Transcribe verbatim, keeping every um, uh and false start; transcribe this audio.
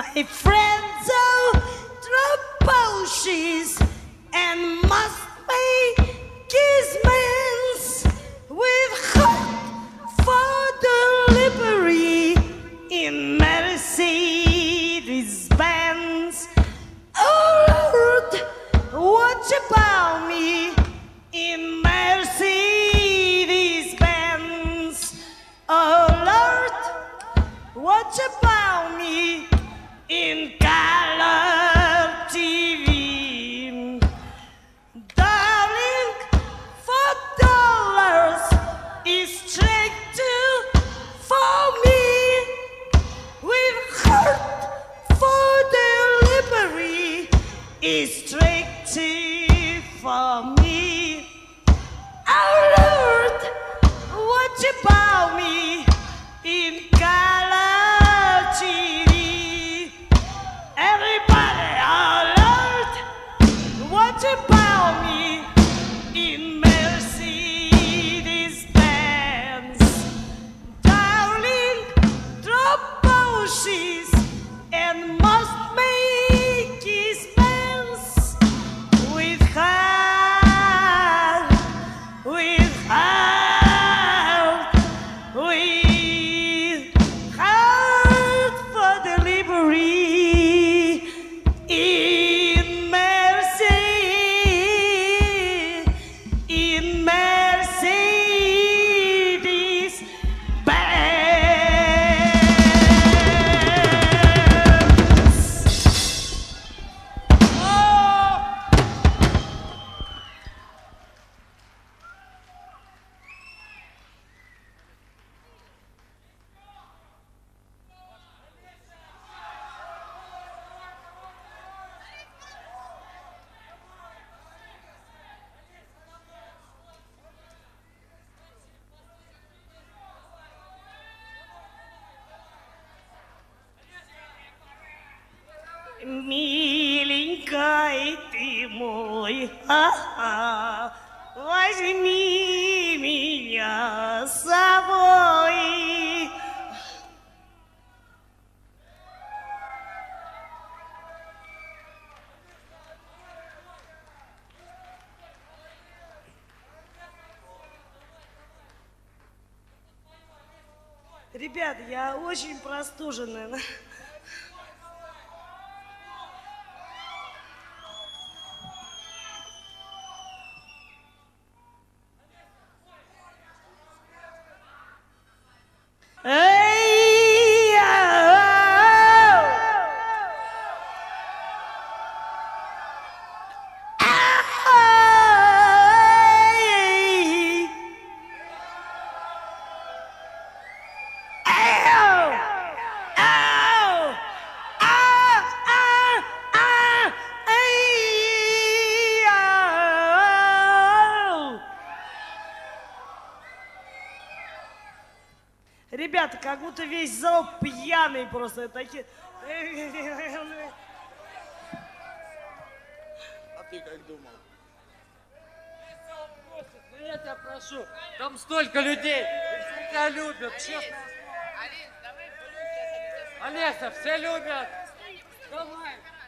My friends all drop potions and must make kisses with heart for delivery in Mercedes Benz. Oh Lord, what about me in Mercedes Benz? Oh Lord, what about me in color T V? Darling, four dollars is straight to for me with heart for delivery is straight to for me. Oh Lord, what about me in color T V? Everybody, oh Lord, what about me in Mercedes Benz? Darling, drop bushes and must make his pants with heart, with heart, with heart for delivery in Mercedes, in Mercedes Benz. Миленький ты мой, а-а, возьми меня с собой. Ребят, я очень простуженная. Эй, ау! Эй! Ау! Ау! А! А! А! Эй! Ау! Ребята, как будто весь зал пьяный просто. Такие... А ты как думал? Ну я тебя прошу, там столько людей, все тебя любят, честно. Олеся, все любят. Давай.